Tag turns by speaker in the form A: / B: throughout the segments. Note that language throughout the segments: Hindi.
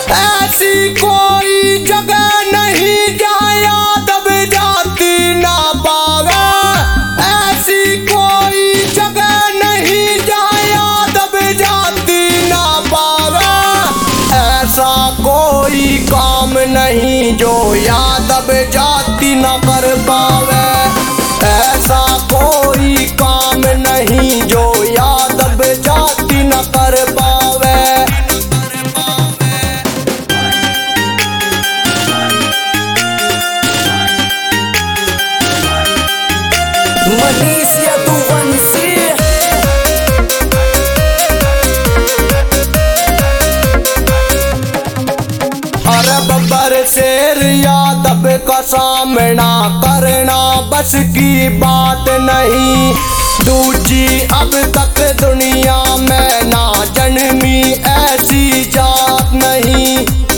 A: ऐसी कोई जगह नहीं जहाँ यादव जाति ना पावे। ऐसी कोई जगह नहीं जहाँ यादव जाति ना पावे। ऐसा कोई काम नहीं जो यादव जाति न कर पावे। ऐसा कोई काम नहीं जो यादव जाति न कर पावे।
B: मनीष यदुवंशी
A: अरे बब्बर शेर यादव का सामना करना बस की बात नहीं। दूजी अब तक दुनिया में ना जन्मी ऐसी जात नहीं।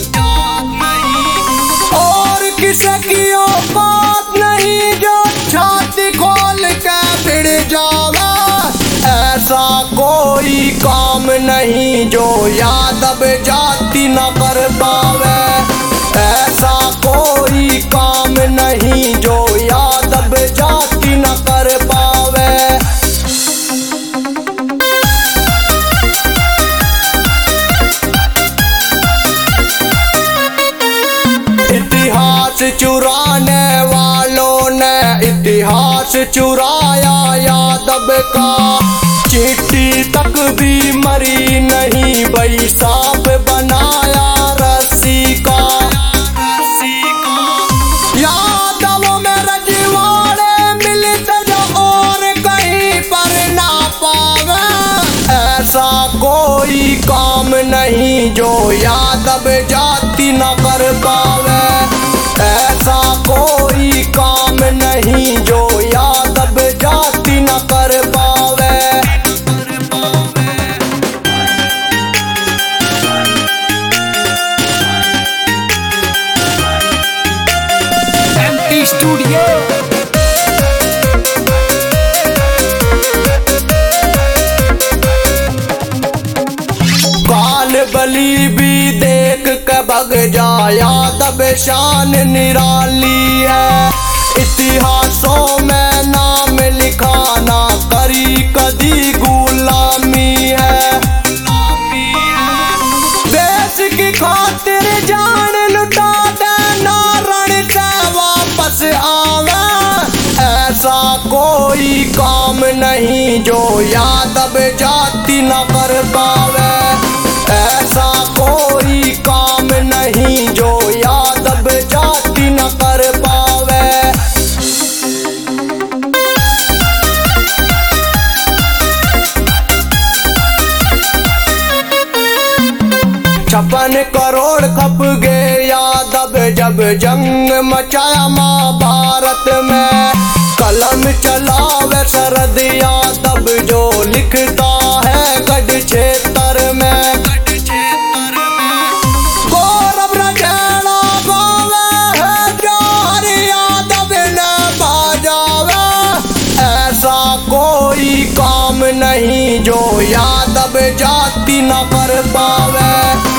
A: और किसी की औकात नहीं जो छाती खोल के फिर जावा। ऐसा कोई काम नहीं जो यादव जाति न कर पावे। ऐसा कोई काम नहीं जो यादव जाति न कर पावे। इतिहास चुराने वालों ने इतिहास चुराया यादव का। चिट्ठी तक भी मरी नहीं भाई सांप बनाया रस्सी का। यादव में रजवाड़े मिलते जो और कहीं पर ना पावे। ऐसा कोई काम नहीं जो यादव जाति न कर पावे। ऐसा कोई काम नहीं जो यादव जाति न कर पावे।
B: एमटी स्टूडियो
A: काल बली भी देख के भग जा यादव शान निराली है। इतिहासों में नाम लिखाना करी कदी गुलामी है। देश की खातिर जान लुटा देना रण से वापस आवे। ऐसा कोई काम नहीं जो यादव जाति न कर पावे। ऐसा कोई काम नहीं जो यादव जाति न कर पावे। छप्पन करोड़ खप गए यादव जब जंग मचाया महाभारत में। कलम चलावे शरद यादव जो लिखता है गढ़ क्षेत्र में। गौरव रजड़ा गावे है जो हर यादव ने बजावे। ऐसा कोई काम नहीं जो यादव जाति न कर पावे।